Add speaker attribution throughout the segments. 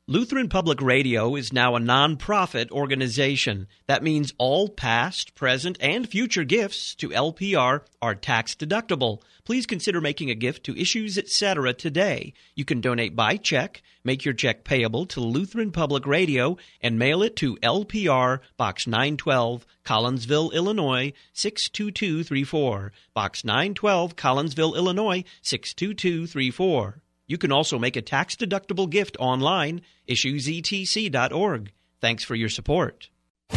Speaker 1: Lutheran Public Radio is now a nonprofit organization. That means all past, present, and future gifts to LPR are tax deductible. Please consider making a gift to Issues Etc. today. You can donate by check, make your check payable to Lutheran Public Radio, and mail it to LPR, Box 912, Collinsville, Illinois, 62234. Box 912, Collinsville, Illinois, 62234. You can also make a tax-deductible gift online, issuesetc.org. Thanks for your support.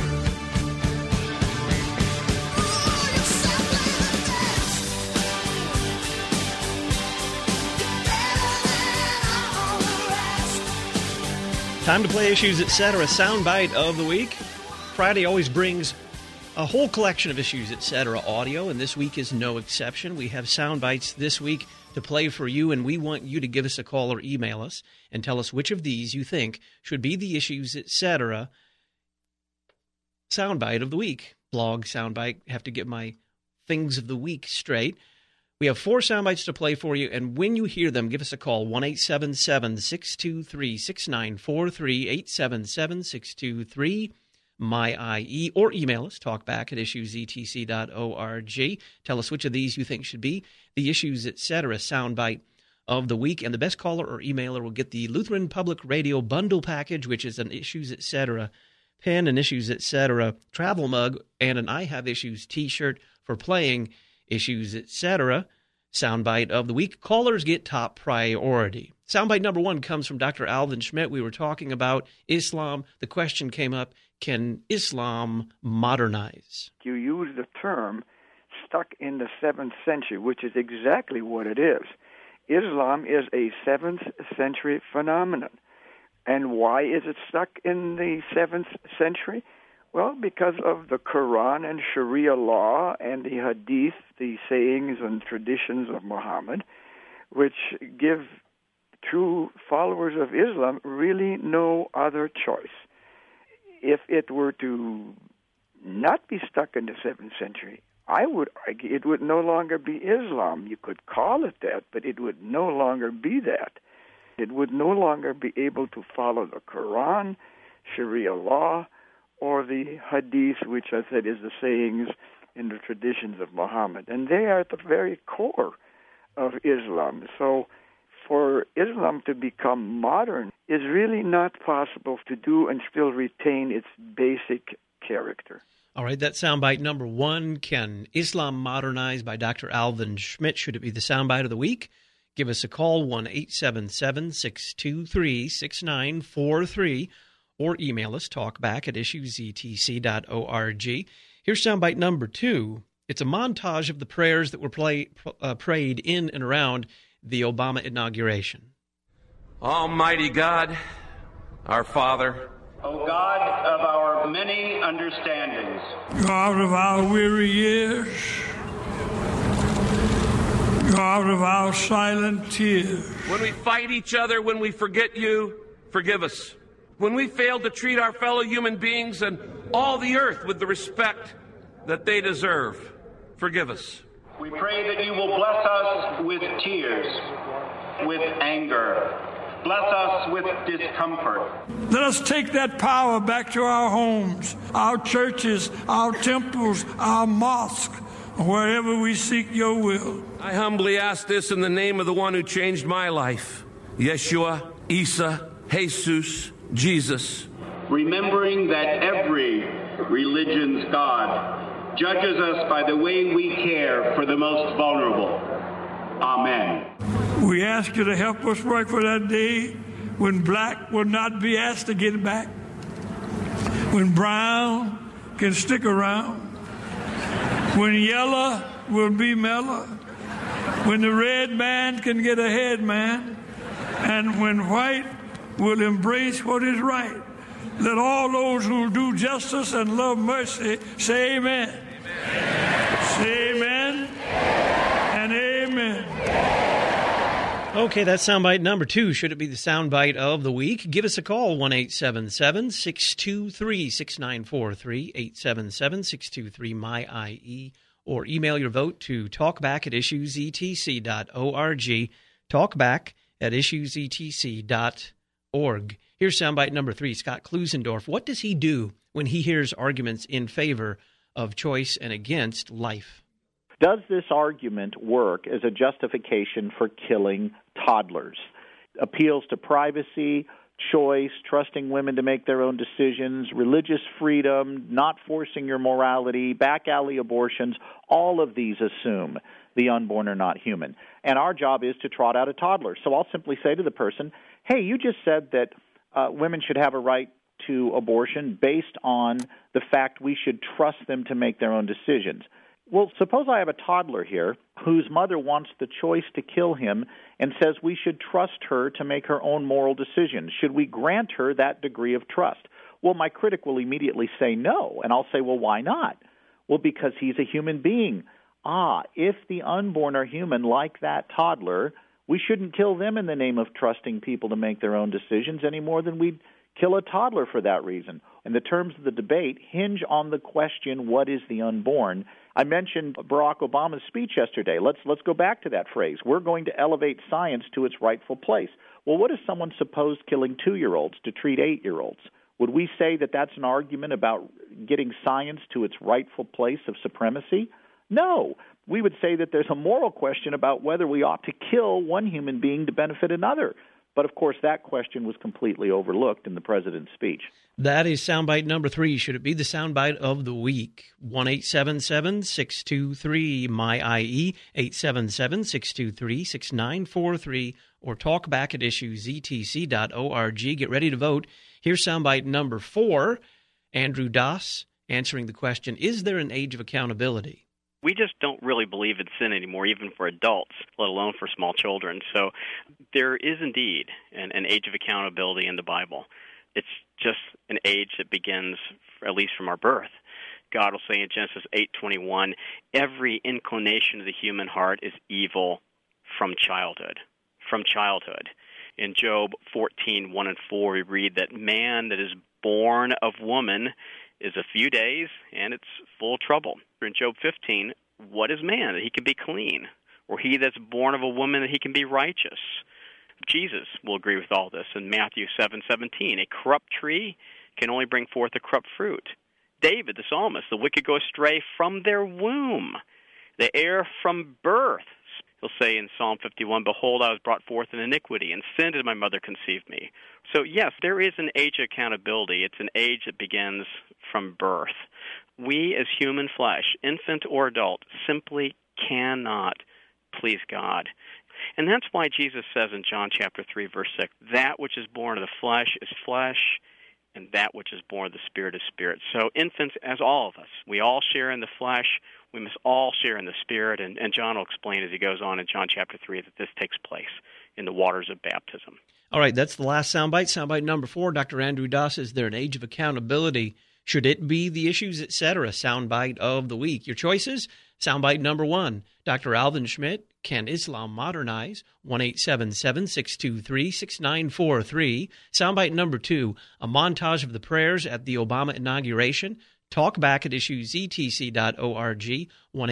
Speaker 1: Time to play Issues Etc. Soundbite of the week. Friday always brings a whole collection of Issues Etc. audio, and this week is no exception. We have soundbites this week to play for you, and we want you to give us a call or email us and tell us which of these you think should be the Issues Etc. soundbite of the week. Blog soundbite. Have to get my things of the week straight. We have 4 soundbites to play for you, and when you hear them, give us a call, 1-877-623-6943, 877-623 MyIE, or email us, talkback at issuesetc.org. Tell us which of these you think should be the Issues Etc. soundbite of the week, and the best caller or emailer will get the Lutheran Public Radio bundle package, which is an Issues Etc. pen, an Issues Etc. travel mug, and an I Have Issues t-shirt for playing Issues Etc. soundbite of the week. Callers get top priority. Soundbite number 1 comes from Dr. Alvin Schmidt. We were talking about Islam. The question came up, can Islam modernize?
Speaker 2: You use the term stuck in the 7th century, which is exactly what it is. Islam is a 7th century phenomenon. And why is it stuck in the 7th century? Well, because of the Quran and Sharia law and the Hadith, the sayings and traditions of Muhammad, which give true followers of Islam really no other choice. If it were to not be stuck in the 7th century, I would argue it would no longer be Islam. You could call it that, but it would no longer be that. It would no longer be able to follow the Quran, Sharia law, or the Hadith, which I said is the sayings and the traditions of Muhammad. And they are at the very core of Islam. So for Islam to become modern is really not possible to do and still retain its basic character.
Speaker 1: All right, that's soundbite number 1. Can Islam modernize by Dr. Alvin Schmidt? Should it be the soundbite of the week? Give us a call, 1-877-623-6943, or email us, talkback at issuesetc.org. Here's soundbite number 2. It's a montage of the prayers that were prayed in and around the Obama inauguration.
Speaker 3: Almighty God, our Father,
Speaker 4: O God of our many understandings,
Speaker 5: God of our weary years, God of our silent tears.
Speaker 3: When we fight each other, when we forget you, forgive us. When we fail to treat our fellow human beings and all the earth with the respect that they deserve, forgive us.
Speaker 4: we pray that you will bless us with tears, with anger. Bless us with discomfort.
Speaker 5: Let us take that power back to our homes, our churches, our temples, our mosques, wherever we seek your will.
Speaker 3: I humbly ask this in the name of the one who changed my life, Yeshua, Isa, Jesus, Jesus.
Speaker 4: Remembering that every religion's God judges us by the way we care for the most vulnerable. Amen.
Speaker 5: We ask you to help us work for that day when black will not be asked to get back, when brown can stick around, when yellow will be mellow, when the red man can get ahead, man, and when white will embrace what is right. Let all those who do justice and love mercy say amen. Amen. Say amen and amen.
Speaker 1: Okay, that's soundbite number 2. Should it be the soundbite of the week? Give us a call, 1-877-623-6943, 877-623-MyIE, or email your vote to talkback at issuesetc.org, talkback at issuesetc.org. Here's soundbite number 3, Scott Klusendorf. What does he do when he hears arguments in favor of choice and against life?
Speaker 6: Does this argument work as a justification for killing toddlers? Appeals to privacy, choice, trusting women to make their own decisions, religious freedom, not forcing your morality, back alley abortions, all of these assume the unborn are not human. And our job is to trot out a toddler. So I'll simply say to the person, hey, you just said that women should have a right to abortion based on the fact we should trust them to make their own decisions. Well, suppose I have a toddler here whose mother wants the choice to kill him and says we should trust her to make her own moral decisions. Should we grant her that degree of trust? Well, my critic will immediately say no, and I'll say, well, why not? Well, because he's a human being. If the unborn are human like that toddler, we shouldn't kill them in the name of trusting people to make their own decisions any more than we'd kill a toddler for that reason. And the terms of the debate hinge on the question, what is the unborn? I mentioned Barack Obama's speech yesterday. Let's go back to that phrase. We're going to elevate science to its rightful place. Well, what if someone supposed killing 2-year-olds to treat 8-year-olds? Would we say that that's an argument about getting science to its rightful place of supremacy? No. We would say that there's a moral question about whether we ought to kill one human being to benefit another. But, of course, that question was completely overlooked in the president's speech.
Speaker 1: That is soundbite number 3. Should it be the soundbite of the week? 1-877-623-MY-IE, 877-623-6943, or talk back at issuesetc.org. Get ready to vote. Here's soundbite number 4. Andrew Das answering the question, is there an age of accountability?
Speaker 7: We just don't really believe in sin anymore, even for adults, let alone for small children. So there is indeed an age of accountability in the Bible. It's just an age that begins, at least from our birth. God will say in Genesis 8:21, every inclination of the human heart is evil from childhood. From childhood. In Job 14:1-4, we read that man that is born of woman is a few days, and it's full of trouble. In Job 15, what is man, that he can be clean? Or he that's born of a woman, that he can be righteous? Jesus will agree with all this in Matthew 7:17. A corrupt tree can only bring forth a corrupt fruit. David, the psalmist, the wicked go astray from their womb. They err from birth. He'll say in Psalm 51, behold, I was brought forth in iniquity, and sin did my mother conceive me. So, yes, there is an age of accountability. It's an age that begins from birth. We, as human flesh, infant or adult, simply cannot please God. And that's why Jesus says in John chapter 3, verse 6, that which is born of the flesh is flesh, and that which is born of the Spirit is spirit. So infants, as all of us, we all share in the flesh. We must all share in the Spirit, and John will explain as he goes on in John chapter 3 that this takes place in the waters of baptism.
Speaker 1: All right, that's the last soundbite. Soundbite number 4, Dr. Andrew Das, is there an age of accountability? Should it be the issues, etc.? Soundbite of the week. Your choices? Soundbite number 1, Dr. Alvin Schmidt, Can Islam Modernize? 1-877-623-6943. Soundbite number 2, a montage of the prayers at the Obama inauguration. Talk back at issuesetc.org,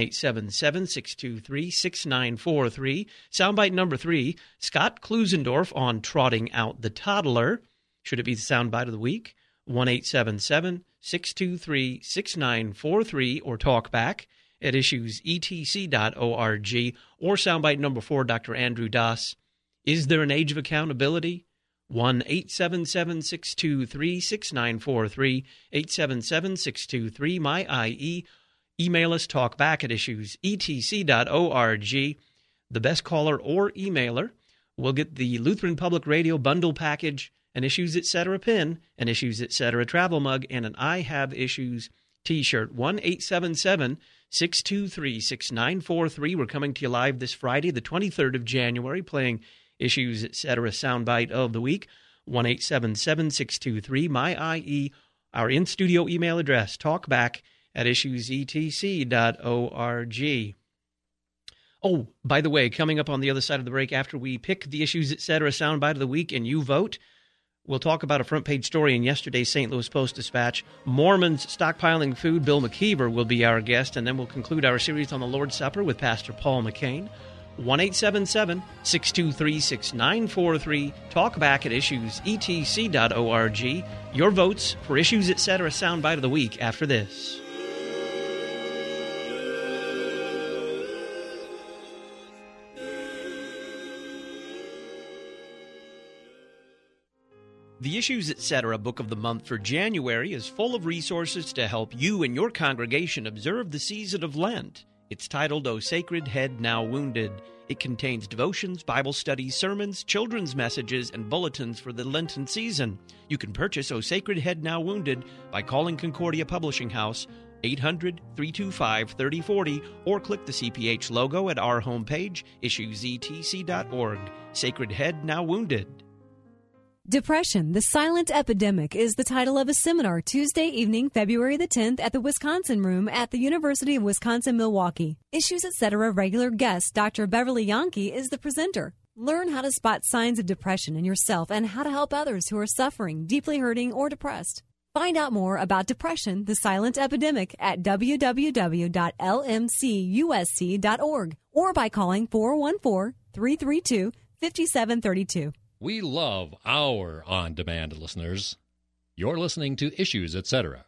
Speaker 1: 1-877-623-6943. Soundbite number 3, Scott Klusendorf on Trotting Out the Toddler. Should it be the soundbite of the week? 1-877-623-6943, or talk back at issuesetc.org, or soundbite number 4, Dr. Andrew Das, is there an age of accountability? 1-877-623-6943, 877-623-MY-IE. Email us, talkback at issuesetc.org. The best caller or emailer will get the Lutheran Public Radio bundle package, an Issues Etc. pin, an Issues Etc. travel mug, and an I Have Issues t-shirt. 1-877-623-6943. We're coming to you live this Friday, the 23rd of January, playing Issues Etc. soundbite of the week. 1-877-623-MY-IE. Our in-studio email address, talkback at issuesetc.org. Oh, by the way, coming up on the other side of the break, after we pick the Issues Etc. soundbite of the week and you vote, we'll talk about a front-page story in yesterday's St. Louis Post-Dispatch. Mormons stockpiling food. Bill McKeever will be our guest, and then we'll conclude our series on the Lord's Supper with Pastor Paul McCain. 1-877-623-6943. Talk back at issuesetc.org. Your votes for Issues Etc. Soundbite of the Week after this. The Issues Etc. Book of the Month for January is full of resources to help you and your congregation observe the season of Lent. It's titled, O Sacred Head Now Wounded. It contains devotions, Bible studies, sermons, children's messages, and bulletins for the Lenten season. You can purchase O Sacred Head Now Wounded by calling Concordia Publishing House, 800-325-3040, or click the CPH logo at our homepage, issuesetc.org. Sacred Head Now Wounded.
Speaker 8: Depression, the Silent Epidemic is the title of a seminar Tuesday evening, February the 10th at the Wisconsin Room at the University of Wisconsin-Milwaukee. Issues Etc. regular guest Dr. Beverly Yankee is the presenter. Learn how to spot signs of depression in yourself and how to help others who are suffering, deeply hurting, or depressed. Find out more about depression, the silent epidemic at www.lmcusc.org or by calling 414-332-5732.
Speaker 9: We love our on-demand listeners. You're listening to Issues Etc.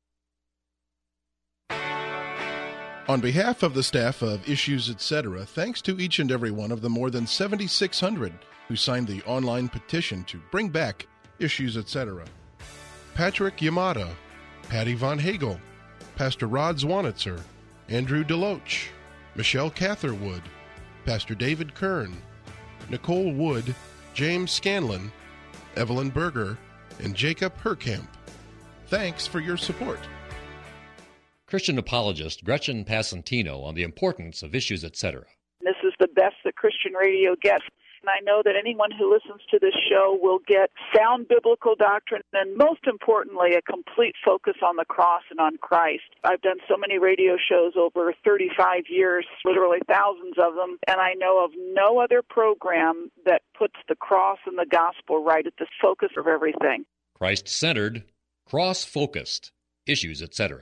Speaker 10: On behalf of the staff of Issues Etc., thanks to each and every one of the more than 7,600 who signed the online petition to bring back Issues Etc. Patrick Yamada, Patty Von Hagel, Pastor Rod Zwanitzer, Andrew DeLoach, Michelle Catherwood, Pastor David Kern, Nicole Wood, James Scanlon, Evelyn Berger, and Jacob Herkamp. Thanks for your support.
Speaker 9: Christian apologist Gretchen Passantino on the importance of Issues Etc.
Speaker 11: This is the best that Christian radio gets. And I know that anyone who listens to this show will get sound biblical doctrine and, most importantly, a complete focus on the cross and on Christ. I've done so many radio shows over 35 years, literally thousands of them, and I know of no other program that puts the cross and the gospel right at the focus of everything.
Speaker 9: Christ-centered, cross-focused, Issues Etc.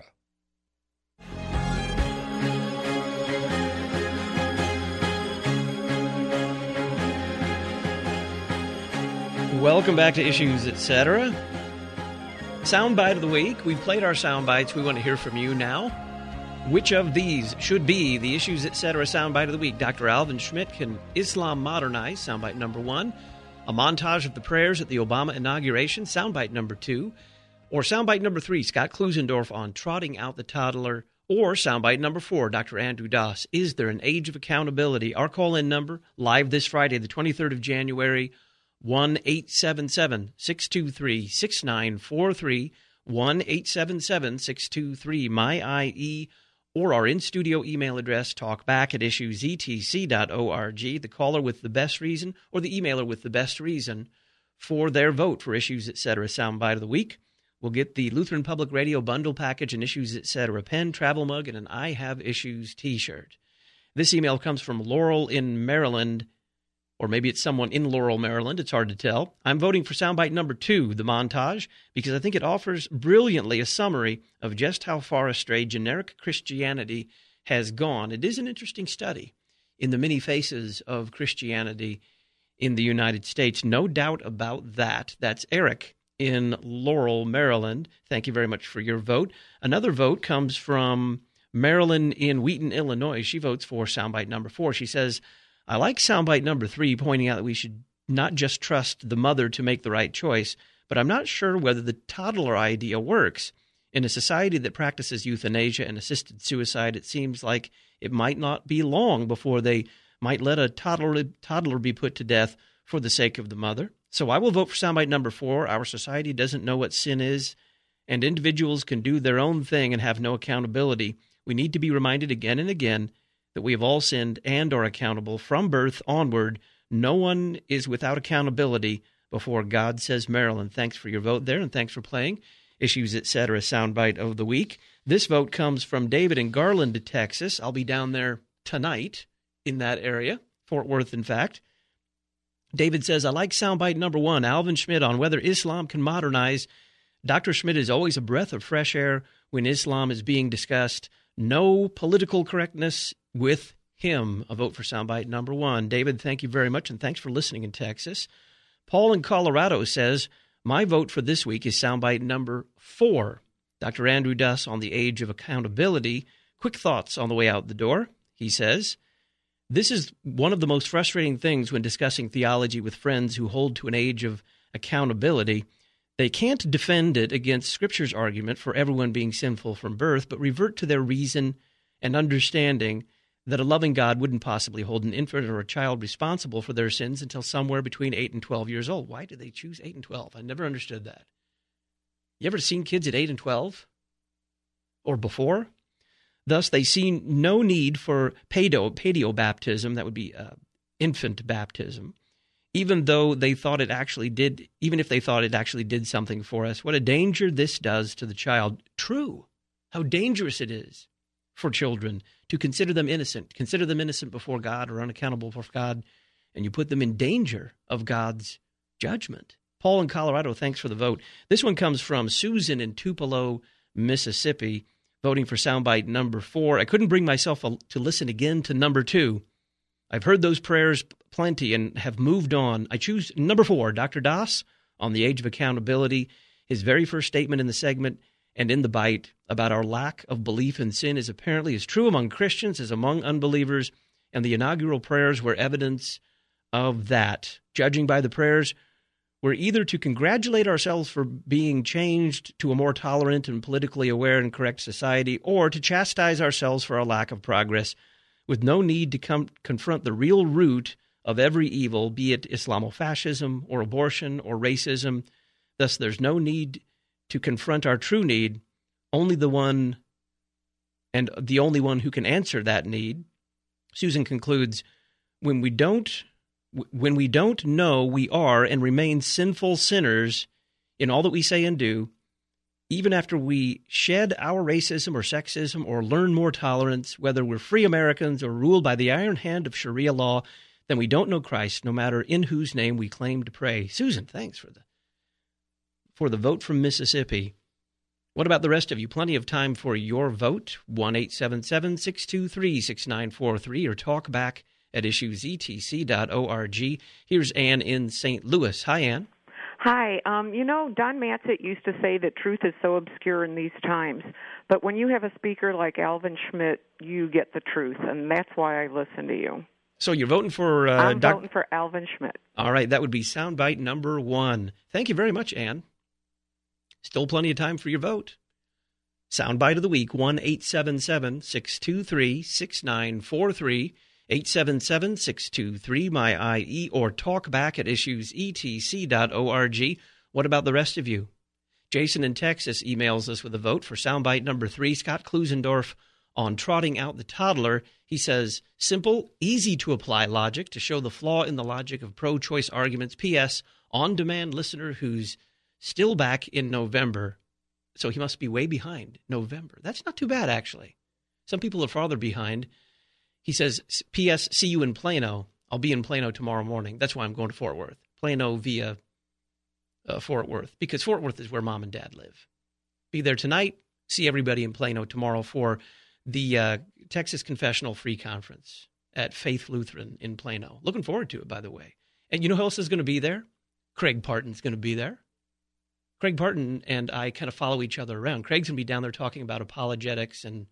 Speaker 1: Welcome back to Issues Etc. Soundbite of the week. We've played our soundbites. We want to hear from you now. Which of these should be the Issues Etc. soundbite of the week? Dr. Alvin Schmidt, can Islam modernize? Soundbite number 1. A montage of the prayers at the Obama inauguration? Soundbite number 2. Or soundbite number 3, Scott Klusendorf on trotting out the toddler? Or soundbite number 4, Dr. Andrew Doss, is there an age of accountability? Our call-in number, live this Friday, the 23rd of January, 1-877-623-6943, 1-877-623-MY-IE, or our in-studio email address, talkback@issuesetc.org. The caller with the best reason, or the emailer with the best reason for their vote for Issues Etc. Soundbite of the Week will get the Lutheran Public Radio bundle package and Issues Etc. pen, travel mug, and an I Have Issues t-shirt. This email comes from Laurel in Maryland, or maybe it's someone in Laurel, Maryland. It's hard to tell. I'm voting for soundbite number 2, the montage, because I think it offers brilliantly a summary of just how far astray generic Christianity has gone. It is an interesting study in the many faces of Christianity in the United States. No doubt about that. That's Eric in Laurel, Maryland. Thank you very much for your vote. Another vote comes from Marilyn in Wheaton, Illinois. She votes for soundbite number 4. She says, I like soundbite number 3, pointing out that we should not just trust the mother to make the right choice, but I'm not sure whether the toddler idea works. In a society that practices euthanasia and assisted suicide, it seems like it might not be long before they might let a toddler be put to death for the sake of the mother. So I will vote for soundbite number 4. Our society doesn't know what sin is, and individuals can do their own thing and have no accountability. We need to be reminded again and again that we have all sinned and are accountable from birth onward. No one is without accountability before God, says Maryland. Thanks for your vote there, and thanks for playing Issues Etc. Soundbite of the Week. This vote comes from David in Garland, Texas. I'll be down there tonight in that area, Fort Worth, in fact. David says, I like soundbite number 1, Alvin Schmidt, on whether Islam can modernize. Dr. Schmidt is always a breath of fresh air when Islam is being discussed. No political correctness with him, a vote for soundbite number 1. David, thank you very much, and thanks for listening in Texas. Paul in Colorado says, my vote for this week is soundbite number 4. Dr. Andrew Duss on the age of accountability. Quick thoughts on the way out the door. He says, this is one of the most frustrating things when discussing theology with friends who hold to an age of accountability. They can't defend it against Scripture's argument for everyone being sinful from birth, but revert to their reason and understanding that a loving God wouldn't possibly hold an infant or a child responsible for their sins until somewhere between 8 and 12 years old. Why do they choose 8 and 12? I never understood that. You ever seen kids at 8 and 12? Or before? Thus, they see no need for paedio baptism, that would be infant baptism, even if they thought it actually did something for us. What a danger this does to the child. True. How dangerous it is for children to consider them innocent before God or unaccountable before God, and you put them in danger of God's judgment. Paul in Colorado, thanks for the vote. This one comes from Susan in Tupelo, Mississippi, voting for soundbite number 4. I couldn't bring myself to listen again to number 2. I've heard those prayers plenty and have moved on. I choose number 4, Dr. Duss, on the age of accountability. His very first statement in the segment and in the bite about our lack of belief in sin is apparently as true among Christians as among unbelievers, and the inaugural prayers were evidence of that. Judging by the prayers, we're either to congratulate ourselves for being changed to a more tolerant and politically aware and correct society, or to chastise ourselves for our lack of progress, with no need to confront the real root of every evil, be it Islamofascism or abortion or racism. Thus, there's no need to confront our true need, only the one and the only one who can answer that need. Susan concludes, when we don't know we are and remain sinful sinners in all that we say and do, even after we shed our racism or sexism or learn more tolerance, whether we're free Americans or ruled by the iron hand of Sharia law, then we don't know Christ, no matter in whose name we claim to pray. Susan, thanks for the vote from Mississippi. What about the rest of you? Plenty of time for your vote. 1-877-623-6943 or talk back at issuesetc.org. Here's Ann in St. Louis. Hi, Ann.
Speaker 12: Hi. Don Matzett used to say that truth is so obscure in these times. But when you have a speaker like Alvin Schmidt, you get the truth, and that's why I listen to you.
Speaker 1: So you're voting for...
Speaker 12: I'm voting for Alvin Schmidt.
Speaker 1: All right, that would be soundbite number 1. Thank you very much, Ann. Still plenty of time for your vote. Soundbite of the week, 1-877-623-6943, 877-623-MY-IE, or talk back at issuesetc.org. What about the rest of you? Jason in Texas emails us with a vote for soundbite number 3. Scott Klusendorf on trotting out the toddler. He says, simple, easy to apply logic to show the flaw in the logic of pro-choice arguments. P.S. On-demand listener who's still back in November. So he must be way behind November. That's not too bad, actually. Some people are farther behind. He says, P.S. See you in Plano. I'll be in Plano tomorrow morning. That's why I'm going to Fort Worth. Plano via Fort Worth, because Fort Worth is where Mom and Dad live. Be there tonight. See everybody in Plano tomorrow for the Texas Confessional Free Conference at Faith Lutheran in Plano. Looking forward to it, by the way. And you know who else is going to be there? Craig Parton's going to be there. Craig Parton and I kind of follow each other around. Craig's going to be down there talking about apologetics and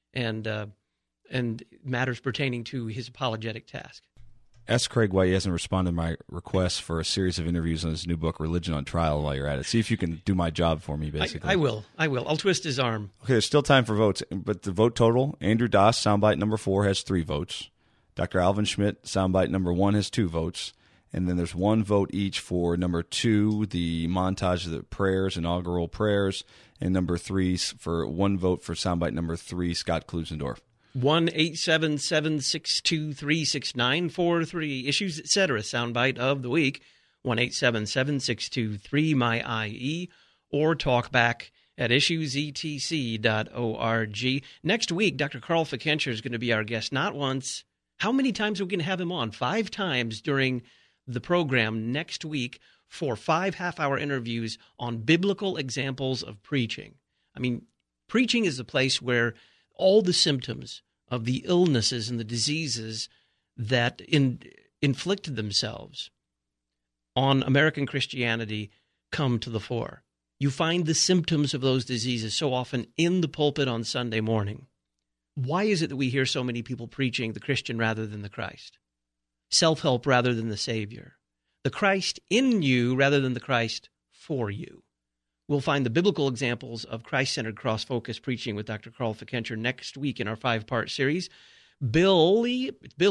Speaker 1: matters pertaining to his apologetic task.
Speaker 13: Ask Craig why he hasn't responded to my request for a series of interviews on his new book, Religion on Trial, while you're at it. See if you can do my job for me, basically.
Speaker 1: I will. I'll twist his arm.
Speaker 13: Okay, there's still time for votes, but the vote total, Andrew Duss, soundbite number 4, has 3 votes. Dr. Alvin Schmidt, soundbite number 1, has 2 votes. And then there's 1 vote each for number 2, the montage of the prayers, inaugural prayers, and number 3 for 1 vote for soundbite number 3, Scott Klusendorf.
Speaker 1: 1-877-623-6943. Issues, etc. Soundbite of the week. 1-877-623-MY-IE or talk back at issuesetc.org. Next week, Dr. Carl Fickencher is going to be our guest. Not once. How many times are we going to have him on? 5 times during the program next week for 5 half-hour interviews on biblical examples of preaching. I mean, preaching is the place where all the symptoms of the illnesses and the diseases that inflicted themselves on American Christianity come to the fore. You find the symptoms of those diseases so often in the pulpit on Sunday morning. Why is it that we hear so many people preaching the Christian rather than the Christ? Self-help rather than the Savior? The Christ in you rather than the Christ for you? We'll find the biblical examples of Christ-centered cross-focused preaching with Dr. Carl Fickenscher next week in our 5-part series. Billy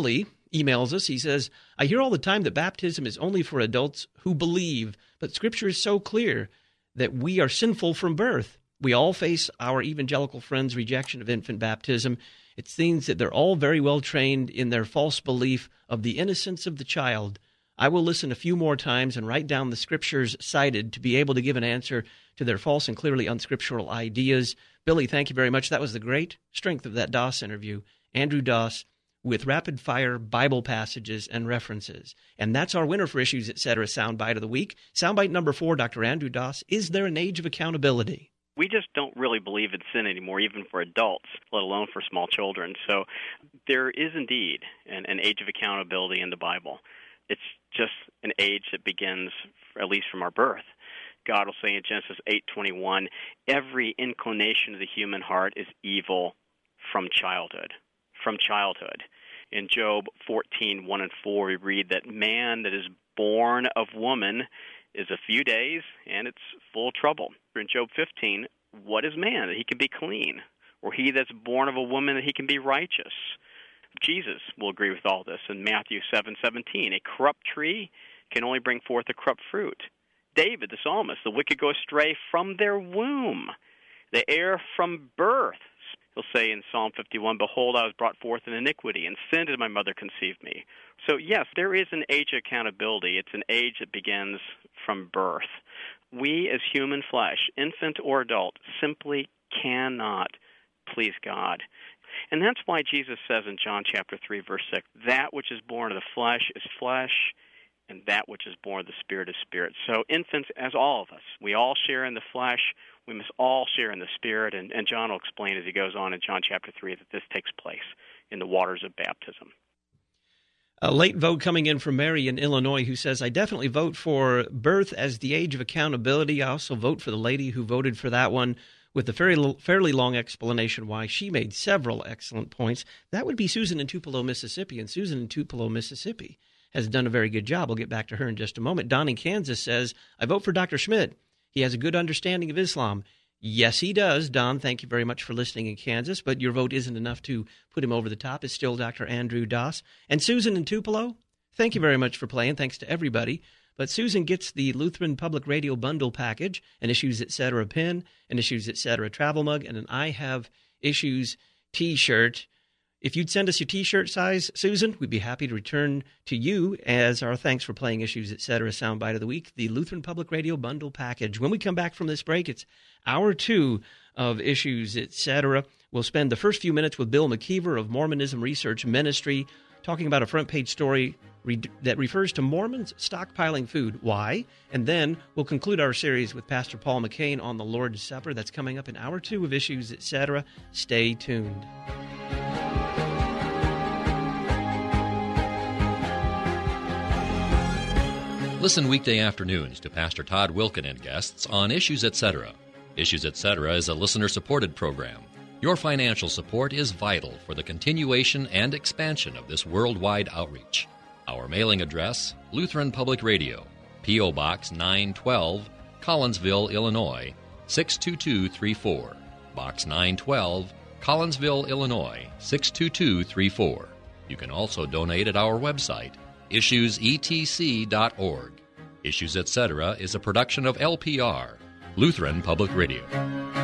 Speaker 1: emails us. He says, I hear all the time that baptism is only for adults who believe, but Scripture is so clear that we are sinful from birth. We all face our evangelical friends' rejection of infant baptism. It seems that they're all very well trained in their false belief of the innocence of the child. I will listen a few more times and write down the Scriptures cited to be able to give an answer to their false and clearly unscriptural ideas. Billy, thank you very much. That was the great strength of that Doss interview. Andrew Doss with rapid-fire Bible passages and references. And that's our winner for Issues, Etc. Soundbite of the Week. Soundbite number 4, Dr. Andrew Doss, is there an age of accountability?
Speaker 7: We just don't really believe it's sin anymore, even for adults, let alone for small children. So there is indeed an age of accountability in the Bible. It's just an age that begins, at least from our birth. God will say in Genesis 8:21, every inclination of the human heart is evil from childhood. From childhood. In Job 14:1-4, we read that man that is born of woman is a few days, and it's full of trouble. In Job 15, what is man, that he can be clean? Or he that's born of a woman, that he can be righteous? Jesus will agree with all this in Matthew 7:17. A corrupt tree can only bring forth a corrupt fruit. David, the psalmist, the wicked go astray from their womb. They err from birth. He'll say in Psalm 51, behold, I was brought forth in iniquity, and sin did my mother conceive me. So yes, there is an age of accountability. It's an age that begins from birth. We as human flesh, infant or adult, simply cannot please God. And that's why Jesus says in John chapter 3, verse 6, that which is born of the flesh is flesh, and that which is born of the Spirit is spirit. So infants, as all of us, we all share in the flesh. We must all share in the Spirit. And John will explain as he goes on in John chapter 3 that this takes place in the waters of baptism.
Speaker 1: A late vote coming in from Mary in Illinois, who says, I definitely vote for birth as the age of accountability. I also vote for the lady who voted for that one with a fairly long explanation why. She made several excellent points. That would be Susan in Tupelo, Mississippi. And Susan in Tupelo, Mississippi has done a very good job. We'll get back to her in just a moment. Don in Kansas says, I vote for Dr. Schmidt. He has a good understanding of Islam. Yes, he does. Don, thank you very much for listening in Kansas, but your vote isn't enough to put him over the top. It's still Dr. Andrew Doss. And Susan in Tupelo, thank you very much for playing. Thanks to everybody. But Susan gets the Lutheran Public Radio Bundle Package, an Issues Etc. pin, an Issues Etc. travel mug, and an I Have Issues T-shirt. If you'd send us your T-shirt size, Susan, we'd be happy to return to you as our thanks for playing Issues Etc. Soundbite of the Week, the Lutheran Public Radio Bundle Package. When we come back from this break, it's hour 2 of Issues Etc. We'll spend the first few minutes with Bill McKeever of Mormonism Research Ministry, talking about a front-page story that refers to Mormons stockpiling food. Why? And then we'll conclude our series with Pastor Paul McCain on the Lord's Supper. That's coming up in hour 2 of Issues Etc. Stay tuned.
Speaker 9: Listen weekday afternoons to Pastor Todd Wilken and guests on Issues Etc. Issues Etc. is a listener-supported program. Your financial support is vital for the continuation and expansion of this worldwide outreach. Our mailing address, Lutheran Public Radio, P.O. Box 912, Collinsville, Illinois, 62234. Box 912, Collinsville, Illinois, 62234. You can also donate at our website, issuesetc.org. Issues Etc. is a production of LPR, Lutheran Public Radio.